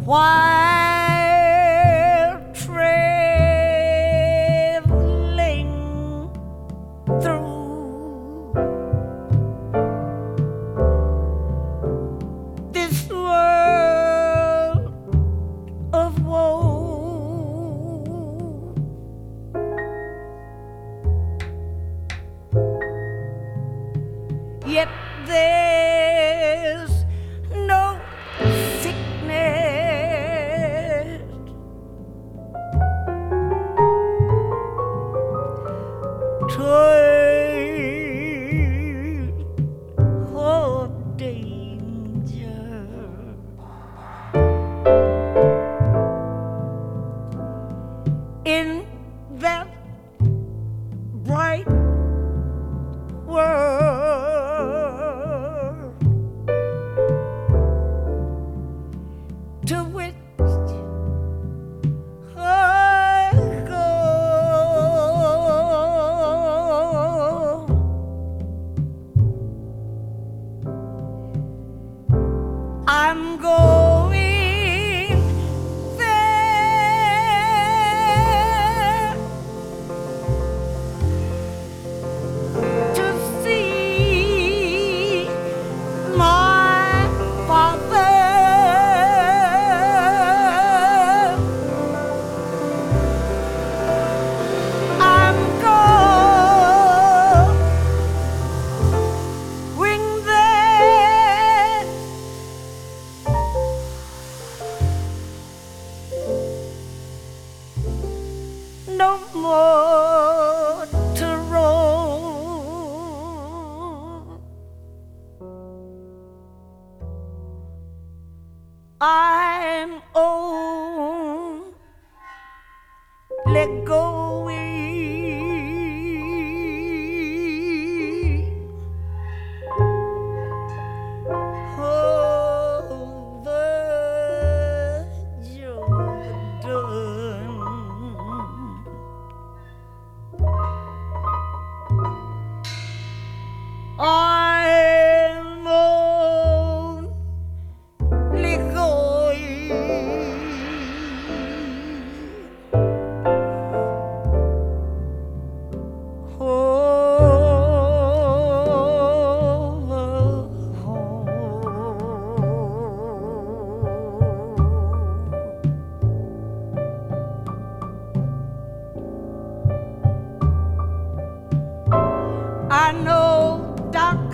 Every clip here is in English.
while traveling through this world of woe. Yet there's no sickness toil or danger in that bright world to which I go. I'm going there to see my father. I'm going there no more to roam. I'm only going over Jordan. I'm only going over home. I know dark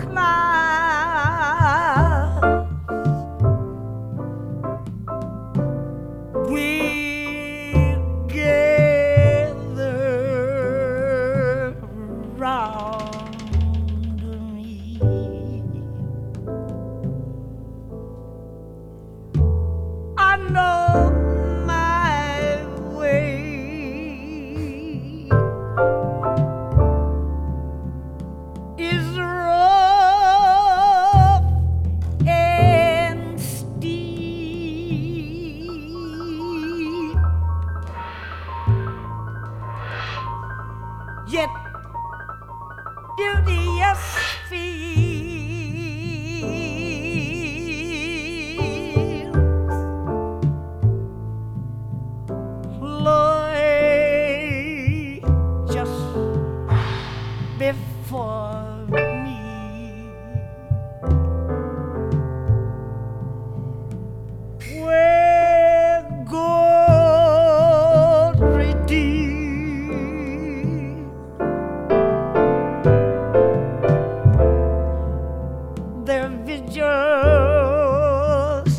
clouds will gather round me. I know my way is rough and steep, yet beauteous fields lie just before me. Where gold redeemed their vigils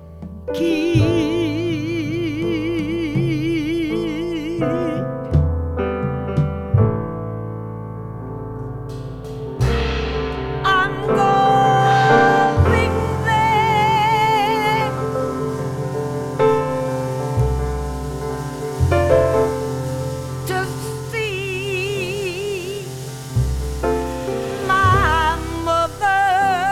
keep. I'm going there to see my mother.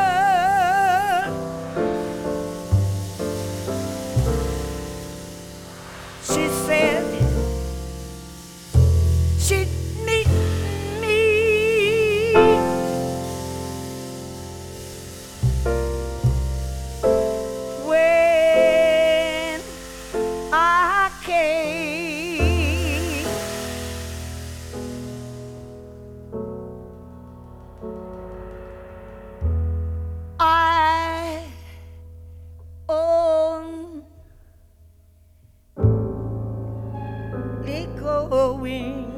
She said she'd meet me when going.